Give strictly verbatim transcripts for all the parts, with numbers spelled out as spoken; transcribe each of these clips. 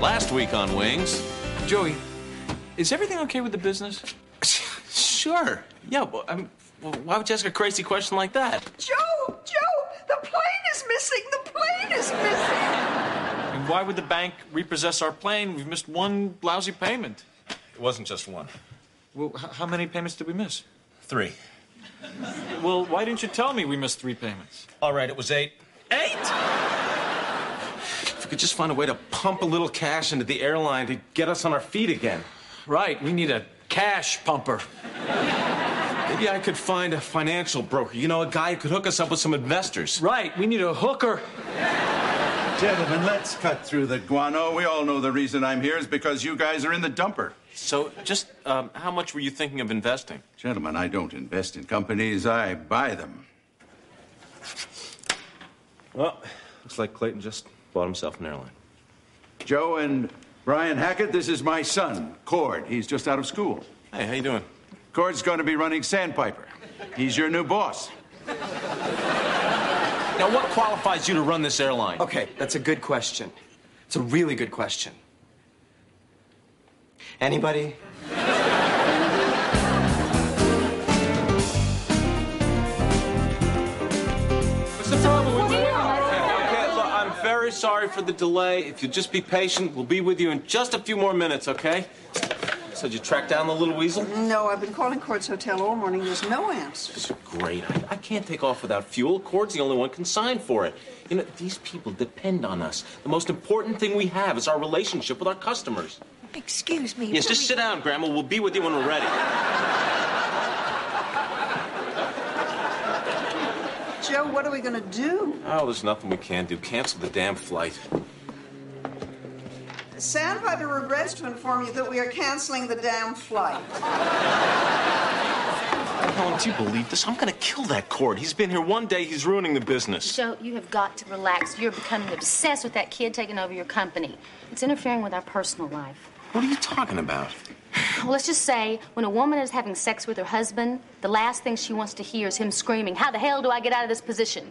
Last week on Wings. Joey, is everything okay with the business? Sure. Yeah, well, I'm, well, why would you ask a crazy question like that? Joe! Joe! The plane is missing! The plane is missing! And why would the bank repossess our plane? We've missed one lousy payment. It wasn't just one. Well, h- how many payments did we miss? Three. Well, why didn't you tell me we missed three payments? All right, it was eight. Eight? If we could just find a way to pump a little cash into the airline to get us on our feet again. Right, we need a cash pumper. Maybe I could find a financial broker. You know, a guy who could hook us up with some investors. Right, we need a hooker. Gentlemen, let's cut through the guano. We all know the reason I'm here is because you guys are in the dumper. So, just um, how much were you thinking of investing? Gentlemen, I don't invest in companies. I buy them. Well, looks like Clayton just bought himself an airline. Joe and Brian Hackett, this is my son, Cord. He's just out of school. Hey, how you doing? Cord's going to be running Sandpiper. He's your new boss. Now, what qualifies you to run this airline? Okay, that's a good question. It's a really good question. Anybody? What's the problem with you? Okay, look, I'm very sorry for the delay. If you'll just be patient, we'll be with you in just a few more minutes, okay? So, did you track down the little weasel? No, I've been calling Cord's Hotel all morning. There's no answer. This is great. I, I can't take off without fuel. Cord's the only one consigned for it. You know, these people depend on us. The most important thing we have is our relationship with our customers. Excuse me. Yes, just we... sit down, Grandma. We'll be with you when we're ready. Joe, what are we going to do? Oh, there's nothing we can do. Cancel the damn flight. Sandpiper regrets to inform you that we are canceling the damn flight. Helen, do you believe this? I'm going to kill that Cord. He's been here one day. He's ruining the business. Joe, you have got to relax. You're becoming obsessed with that kid taking over your company. It's interfering with our personal life. What are you talking about? Well, let's just say when a woman is having sex with her husband, the last thing she wants to hear is him screaming, "How the hell do I get out of this position?"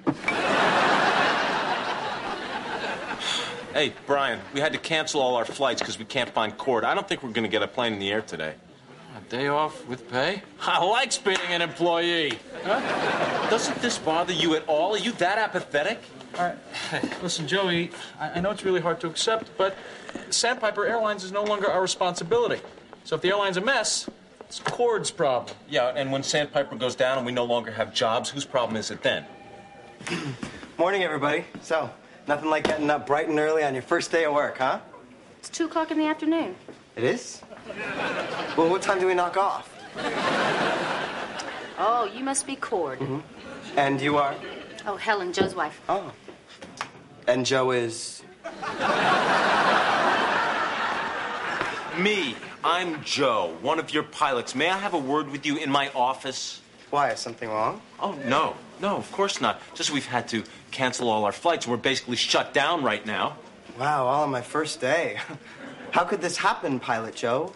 Hey, Brian, we had to cancel all our flights because we can't find Cord. I don't think we're going to get a plane in the air today. A day off with pay? I like being an employee. Huh? Doesn't this bother you at all? Are you that apathetic? All right. Listen, Joey, I, I know it's really hard to accept, but Sandpiper Airlines is no longer our responsibility. So if the airline's a mess, it's Cord's problem. Yeah, and when Sandpiper goes down and we no longer have jobs, whose problem is it then? Morning, everybody. So, nothing like getting up bright and early on your first day of work, huh? It's two o'clock in the afternoon. It is? Well, what time do we knock off? Oh, you must be Cord. Mm-hmm. And you are? Oh, Helen, Joe's wife. Oh. And Joe is? Me. I'm Joe, one of your pilots. May I have a word with you in my office? Why, is something wrong? Oh, no. No, of course not. Just we've had to cancel all our flights. We're basically shut down right now. Wow, all on my first day. How could this happen, Pilot Joe?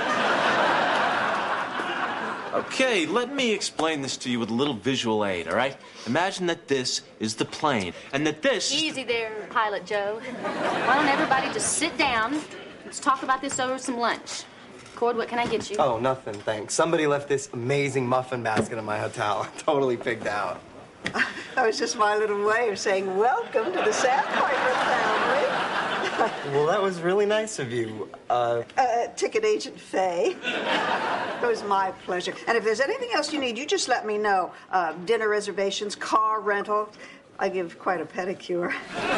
Okay, let me explain this to you with a little visual aid, all right? Imagine that this is the plane, and that this... Easy there, Pilot Joe. Why don't everybody just sit down? Let's talk about this over some lunch. Cord, what can I get you? Oh, nothing, thanks. Somebody left this amazing muffin basket in my hotel. Totally pigged out. That was just my little way of saying welcome to the Sandpiper family. Well, that was really nice of you. Uh... Uh, ticket agent Faye. It was my pleasure. And if there's anything else you need, you just let me know. Uh, dinner reservations, car rental. I give quite a pedicure.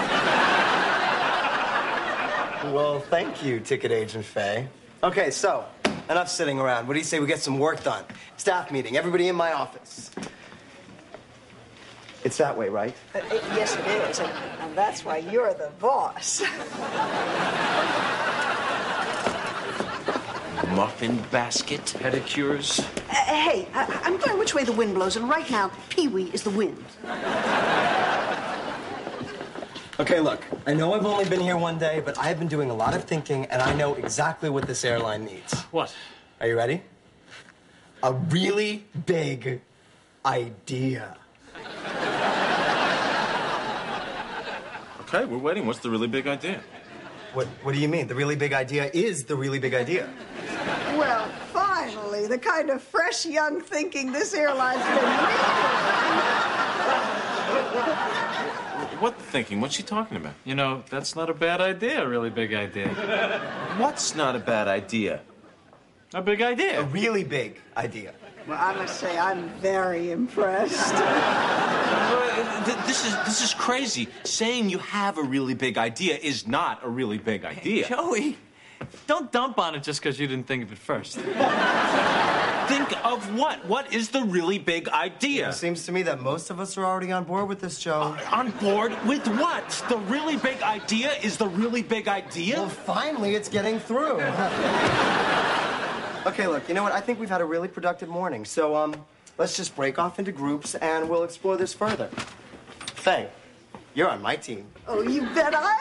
Well, thank you, ticket agent Faye. Okay, so, enough sitting around. What do you say we get some work done? Staff meeting, everybody in my office. It's that way, right? Uh, it, yes, it is. And, and that's why you're the boss. Muffin basket, pedicures. Uh, hey, I, I'm going which way the wind blows, and right now, Pee-wee is the wind. Okay, look, I know I've only been here one day, but I've been doing a lot of thinking, and I know exactly what this airline needs. What? Are you ready? A really big idea. Okay, we're waiting. What's the really big idea? What, what do you mean? The really big idea is the really big idea. Well, finally, the kind of fresh, young thinking this airline's been needing. What thinking? What's she talking about? You know, that's not a bad idea, a really big idea. What's not a bad idea? A big A idea. really big idea. Well, I must say, I'm very impressed. Uh, th- This is this is crazy. Saying you have a really big idea is not a really big idea. Joey, don't dump on it just because you didn't think of it first. Think of what? What is the really big idea? It seems to me that most of us are already on board with this, Joe. On board with what? The really big idea is the really big idea? Well, finally, it's getting through. Okay, look, you know what? I think we've had a really productive morning. So, um, let's just break off into groups and we'll explore this further. Faye, you're on my team. Oh, you bet I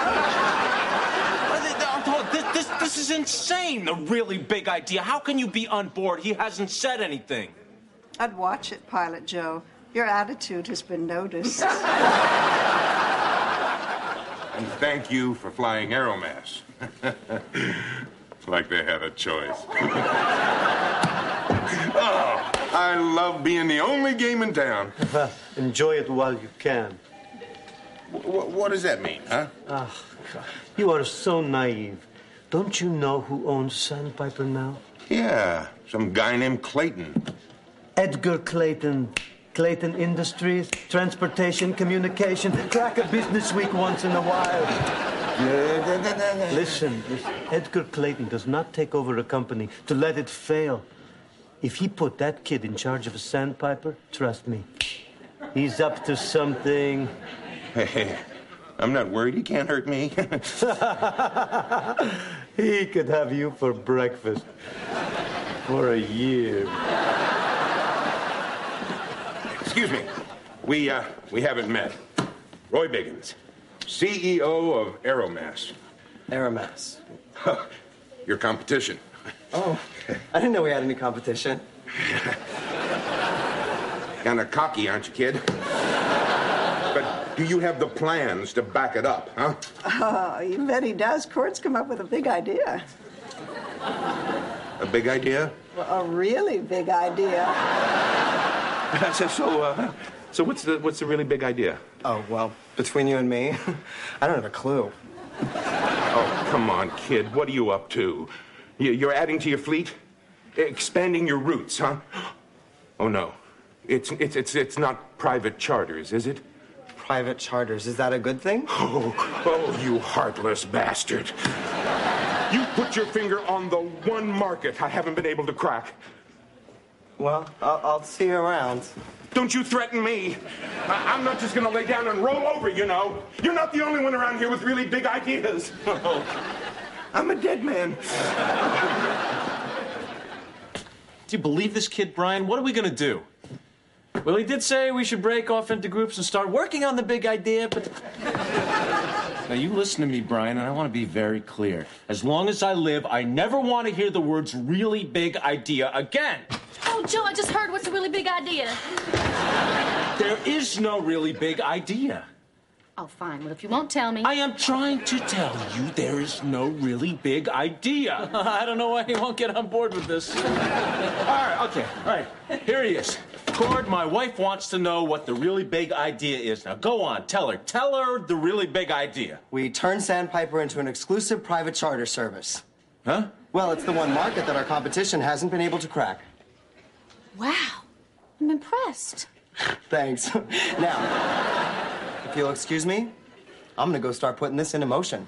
This, this, this is insane, the really big idea. How can you be on board? He hasn't said anything. am. I'd watch it, Pilot Joe. Your attitude has been noticed. And thank you for flying Aeromass. It's like they had a choice. Oh, I love being the only game in town. Enjoy it while you can. W- what does that mean, huh? Ah, God. You are so naive. Don't you know who owns Sandpiper now? Yeah, some guy named Clayton. Edgar Clayton. Clayton Industries, transportation, communication, crack a business week once in a while. Listen, listen, Edgar Clayton does not take over a company to let it fail. If he put that kid in charge of a Sandpiper, trust me, he's up to something. Hey, I'm not worried. He can't hurt me. He could have you for breakfast for a year. Excuse me. We, uh, we haven't met. Roy Biggins, C E O of Aeromass. Aeromass. Your competition. Oh, I didn't know we had any competition. Kinda cocky, aren't you, kid? But do you have the plans to back it up, huh? Oh, you bet he does. Court's come up with a big idea. A big idea? Well, a really big idea. so, so, uh, so what's the what's the really big idea? Oh, well, between you and me, I don't have a clue. Oh, come on, kid. What are you up to? You- You're adding to your fleet? Expanding your routes, huh? Oh, no. It's, it's, it's, it's not private charters, is it? Private charters, is that a good thing? Oh, oh, you heartless bastard. You put your finger on the one market I haven't been able to crack. Well, I'll, I'll see you around. Don't you threaten me. I- I'm not just gonna lay down and roll over, you know. You're not the only one around here with really big ideas. I'm a dead man. Do you believe this kid, Brian? What are we gonna do? Well, he did say we should break off into groups and start working on the big idea, but Now, you listen to me, Brian, and I want to be very clear. As long as I live, I never want to hear the words really big idea again. Oh, Joe, I just heard what's a really big idea. There is no really big idea. Oh, fine. Well, if you won't tell me. I am trying to tell you there is no really big idea. I don't know why he won't get on board with this. All right, okay, all right. Here he is. Cord, my wife wants to know what the really big idea is. Now, go on, tell her. Tell her the really big idea. We turn Sandpiper into an exclusive private charter service. Huh? Well, it's the one market that our competition hasn't been able to crack. Wow. I'm impressed. Thanks. Now, if you'll excuse me, I'm gonna go start putting this into motion.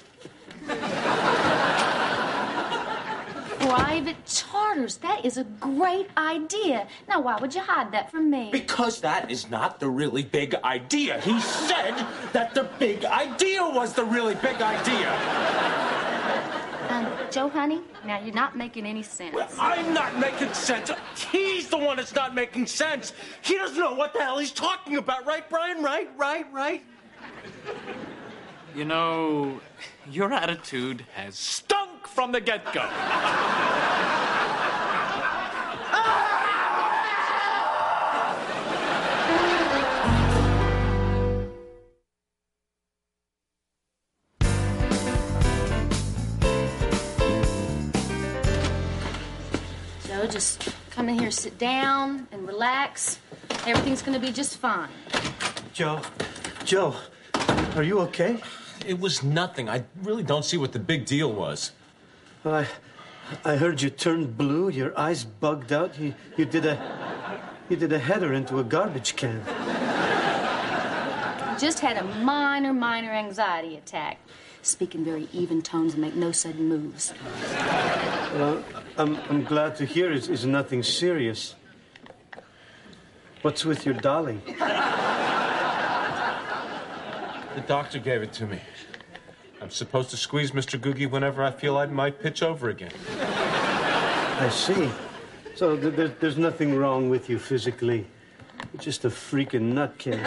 Private charters. That is a great idea. Now, why would you hide that from me? Because that is not the really big idea. He said that the big idea was the really big idea. Um, Joe, honey, now you're not making any sense. Well, I'm not making sense. He's the one that's not making sense. He doesn't know what the hell he's talking about, right, Brian? Right, right, right? You know, your attitude has stunk from the get-go. Joe, just come in here, sit down, and relax. Everything's gonna be just fine. Joe, Joe, are you okay? It was nothing. I really don't see what the big deal was. Well, I, I heard you turned blue. Your eyes bugged out. You, you did a, you did a header into a garbage can. Just had a minor, minor anxiety attack. Speak in very even tones and make no sudden moves. Well, I'm, I'm glad to hear it's, it's nothing serious. What's with your dolly? The doctor gave it to me. I'm supposed to squeeze Mister Googie whenever I feel I might pitch over again. I see. So th- there, there's nothing wrong with you physically. You're just a freaking nutcase.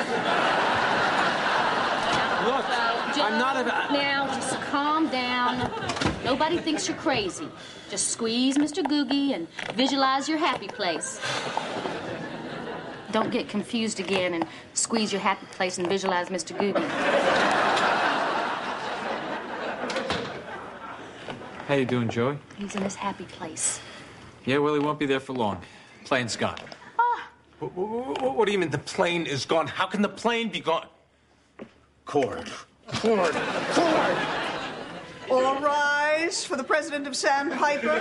Look, Joe, I'm not a... Now, just calm down. Nobody thinks you're crazy. Just squeeze Mister Googie and visualize your happy place. Don't get confused again and squeeze your happy place and visualize Mister Googie. How you doing, Joey? He's in his happy place. Yeah, well, he won't be there for long. Plane's gone. What, what, what do you mean the plane is gone? How can the plane be gone? Cord. Cord. Cord. All rise for the president of Sandpiper.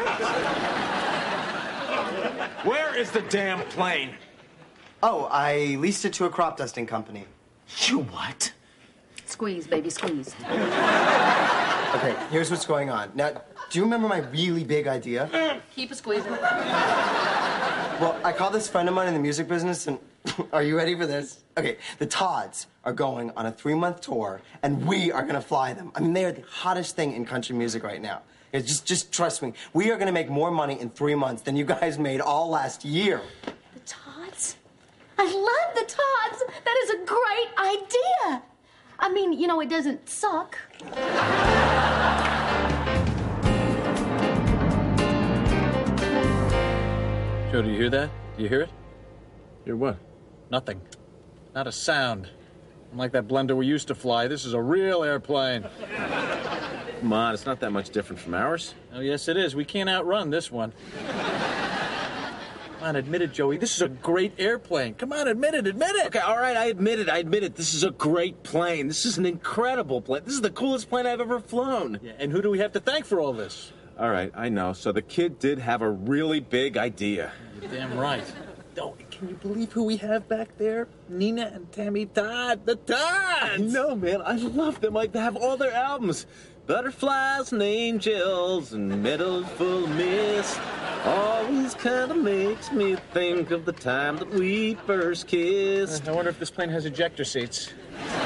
Where is the damn plane? Oh, I leased it to a crop dusting company. You what? Squeeze, baby, squeeze. Okay, here's what's going on. Now, do you remember my really big idea? Keep it squeezing. Well, I called this friend of mine in the music business, and are you ready for this? Okay, the Todds are going on a three-month tour, and we are going to fly them. I mean, they are the hottest thing in country music right now. Yeah, just, just trust me. We are going to make more money in three months than you guys made all last year. The Todds? I love the Todds. That is a great idea. I mean, you know, it doesn't suck. Joe, do you hear that? Do you hear it? Hear what? Nothing. Not a sound. Unlike that blender we used to fly, this is a real airplane. Come on, it's not that much different from ours. Oh, yes, it is. We can't outrun this one. Come on, admit it, Joey. This is a great airplane. Come on, admit it, admit it. Okay, all right, I admit it, I admit it. This is a great plane. This is an incredible plane. This is the coolest plane I've ever flown. Yeah, and who do we have to thank for all this? All right, I know. So the kid did have a really big idea. You're damn right. Oh, can you believe who we have back there? Nina and Tammy Todd. The Todds! No, man, I love them. Like, they have all their albums. Butterflies and angels and meadows full of mist. Always kind of makes me think of the time that we first kissed. I wonder if this plane has ejector seats.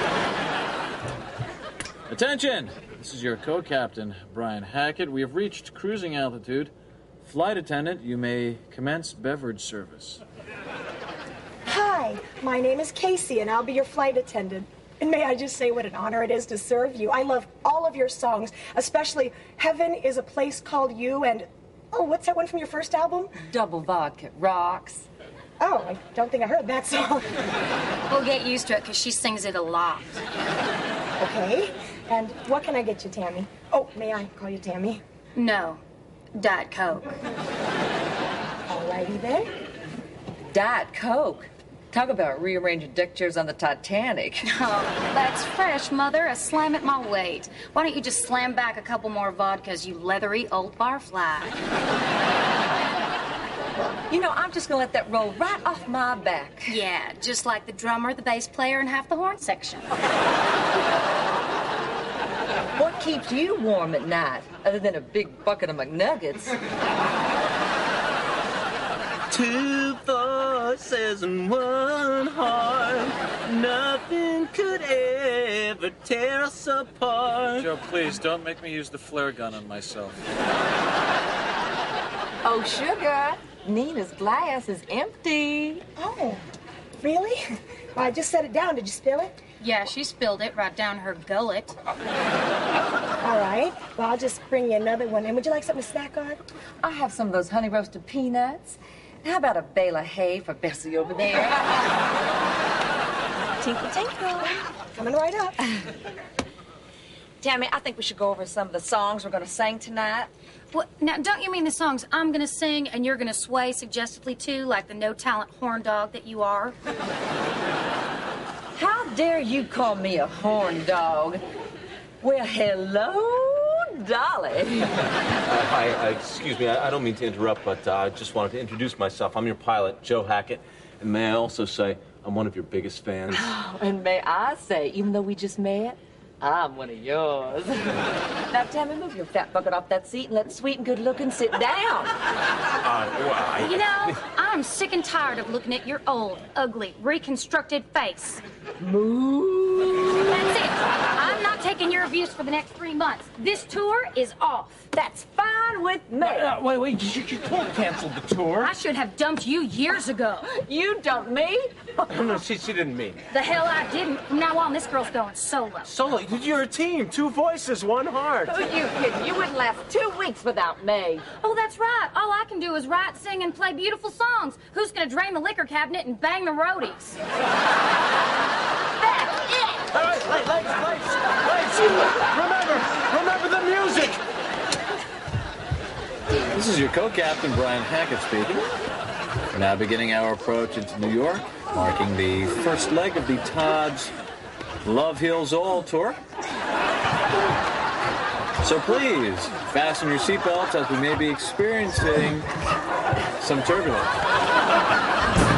Attention! This is your co-captain, Brian Hackett. We have reached cruising altitude. Flight attendant, you may commence beverage service. Hi, my name is Casey, and I'll be your flight attendant. And may I just say what an honor it is to serve you. I love all of your songs, especially Heaven is a Place Called You and, oh, what's that one from your first album? Double Vodka Rocks. Oh, I don't think I heard that song. We'll get used to it because she sings it a lot. Okay, and what can I get you, Tammy? Oh, may I call you Tammy? No, Diet Coke. All righty then. Diet Coke. Talk about rearranging deck chairs on the Titanic. Oh, that's fresh, Mother. A slam at my weight. Why don't you just slam back a couple more vodkas, you leathery old barfly? You know, I'm just gonna let that roll right off my back. Yeah, just like the drummer, the bass player, and half the horn section. What keeps you warm at night, other than a big bucket of McNuggets? Two voices and one heart. Nothing could ever tear us apart. Joe, please, don't make me use the flare gun on myself. Oh, sugar, Nina's glass is empty. Oh, really? Well, I just set it down. Did you spill it? Yeah, she spilled it right down her gullet. All right. Well, I'll just bring you another one. And would you like something to snack on? I have some of those honey roasted peanuts. How about a bale of hay for Bessie over there? Tinkle, tinkle. Coming right up. Tammy, I think we should go over some of the songs we're going to sing tonight. Well, now, don't you mean the songs I'm going to sing and you're going to sway suggestively to, like the no-talent horn dog that you are? How dare you call me a horn dog? Well, hello, Dolly. Uh, hi, uh, excuse me, I, I don't mean to interrupt, but uh, I just wanted to introduce myself. I'm your pilot, Joe Hackett, and may I also say I'm one of your biggest fans. Oh, and may I say, even though we just met, I'm one of yours. Now, Tammy, move your fat bucket off that seat and let sweet and good-looking sit down. Uh, well, I... You know, I'm sick and tired of looking at your old, ugly, reconstructed face. Moo. That's it. I'm not taking your abuse for the next three months. This tour is off. That's fine with me. Uh, wait, wait, you, you can't cancel the tour. I should have dumped you years ago. You dumped me? No, no, she, she didn't mean it. The hell I didn't. From now on, this girl's going solo. Solo, you're a team. Two voices, one heart. Who you kidding? You wouldn't last two weeks without me. Oh, that's right. All I can do is write, sing, and play beautiful songs. Who's going to drain the liquor cabinet and bang the roadies? That's it! All right, lights, lights, lights, lights. Remember, remember the music. This is your co-captain, Brian Hackett, speaking. We're now beginning our approach into New York, marking the first leg of the Todd's Love Heals All tour. So please, fasten your seatbelts as we may be experiencing some turbulence.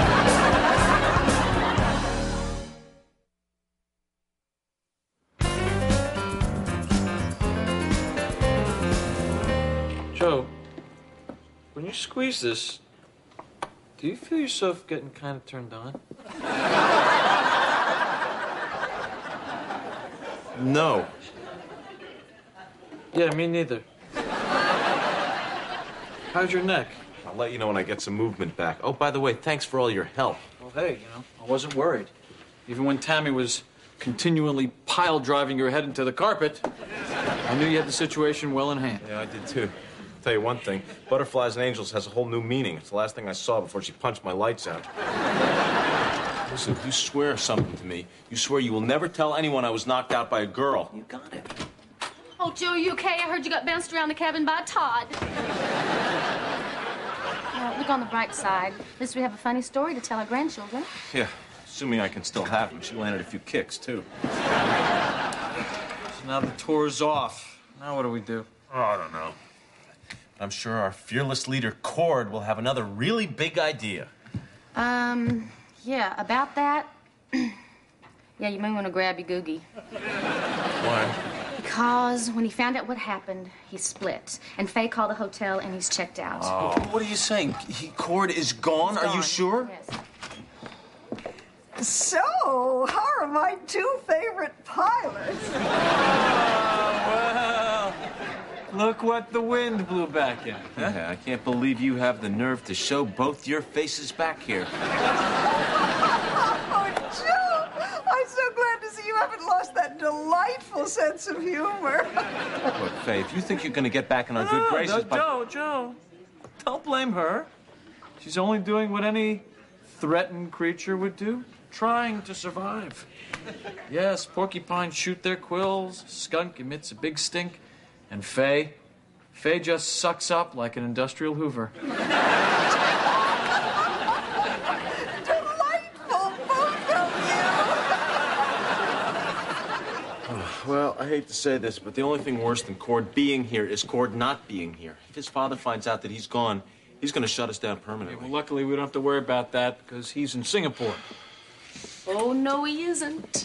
Joe, when you squeeze this, do you feel yourself getting kind of turned on? No. Yeah, me neither. How's your neck? I'll let you know when I get some movement back. Oh, by the way, thanks for all your help. Well, hey, you know, I wasn't worried. Even when Tammy was continually pile driving your head into the carpet, I knew you had the situation well in hand. Yeah, I did too. I'll tell you one thing, Butterflies and Angels has a whole new meaning. It's the last thing I saw before she punched my lights out. Listen, if you swear something to me, you swear you will never tell anyone I was knocked out by a girl. You got it. Oh, Joe, are you okay? I heard you got bounced around the cabin by Todd. Well, look on the bright side. At least we have a funny story to tell our grandchildren. Yeah, assuming I can still have them. She landed a few kicks, too. So now the tour's off. Now what do we do? Oh, I don't know. I'm sure our fearless leader, Cord, will have another really big idea. Um, yeah, about that, yeah, you may want to grab your googie. Why? Because when he found out what happened, he split. And Faye called the hotel and he's checked out. Oh, what are you saying? He, Cord is gone? He's Are gone. you sure? Yes. So, how are my two favorite pilots? Well, look what the wind blew back in. Huh? Yeah, I can't believe you have the nerve to show both your faces back here. Oh, Joe, I'm so glad to see you haven't lost that delightful sense of humor. Look, Faye, if you think you're going to get back in our good No, graces no, by... Joe, Joe, don't blame her. She's only doing what any threatened creature would do, trying to survive. Yes, porcupines shoot their quills, skunk emits a big stink, and Faye, Faye just sucks up like an industrial Hoover. Delightful, both of Well, I hate to say this, but the only thing worse than Cord being here is Cord not being here. If his father finds out that he's gone, he's going to shut us down permanently. Well, luckily, we don't have to worry about that because he's in Singapore. Oh, no, he isn't.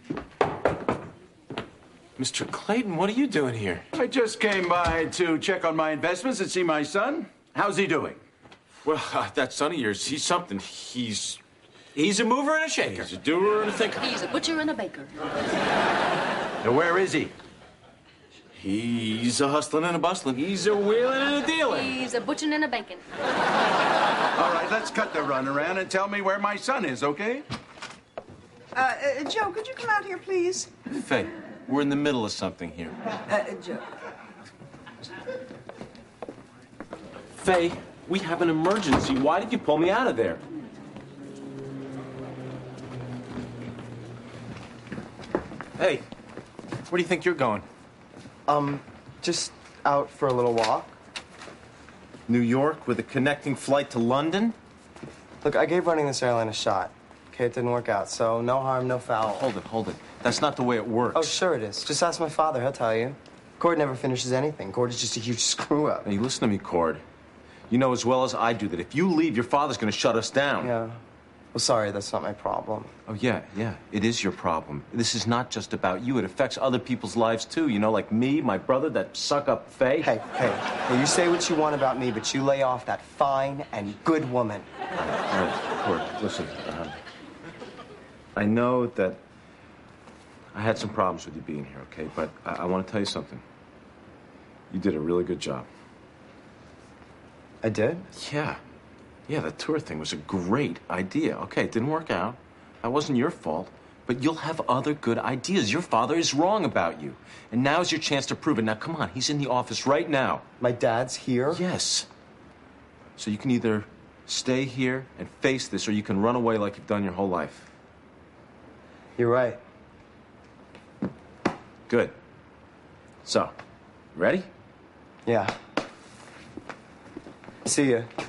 Mister Clayton, what are you doing here? I just came by to check on my investments and see my son. How's he doing? Well, uh, that son of yours, he's something. He's... He's a mover and a shaker. He's a doer and a thinker. He's a butcher and a baker. Now, where is he? He's a hustling and a bustling. He's a wheeling and a dealing. He's a butchering and a bacon. All right, let's cut the runaround and tell me where my son is, okay? Uh, uh, Joe, could you come out here, please? Faye, we're in the middle of something here. Uh, Joe. Faye, we have an emergency. Why did you pull me out of there? Hey, where do you think you're going? Um, just out for a little walk. New York with a connecting flight to London? Look, I gave running this airline a shot. Okay, it didn't work out, so no harm, no foul. Hold it, hold it. That's not the way it works. Oh, sure it is. Just ask my father, he'll tell you. Cord never finishes anything. Cord is just a huge screw-up. Hey, listen to me, Cord. You know as well as I do that if you leave, your father's gonna shut us down. Yeah. Well, sorry, that's not my problem. Oh, yeah, yeah. It is your problem. This is not just about you. It affects other people's lives, too. You know, like me, my brother, that suck-up Faye. Hey, hey, hey, you say what you want about me, but you lay off that fine and good woman. All right, all right, Cord, listen. Um, I know that I had some problems with you being here, okay? But I, I want to tell you something. You did a really good job. I did? Yeah. Yeah, the tour thing was a great idea. Okay, it didn't work out. That wasn't your fault. But you'll have other good ideas. Your father is wrong about you. And now's your chance to prove it. Now, come on. He's in the office right now. My dad's here? Yes. So you can either stay here and face this, or you can run away like you've done your whole life. You're right. Good. So, ready? Yeah. See ya.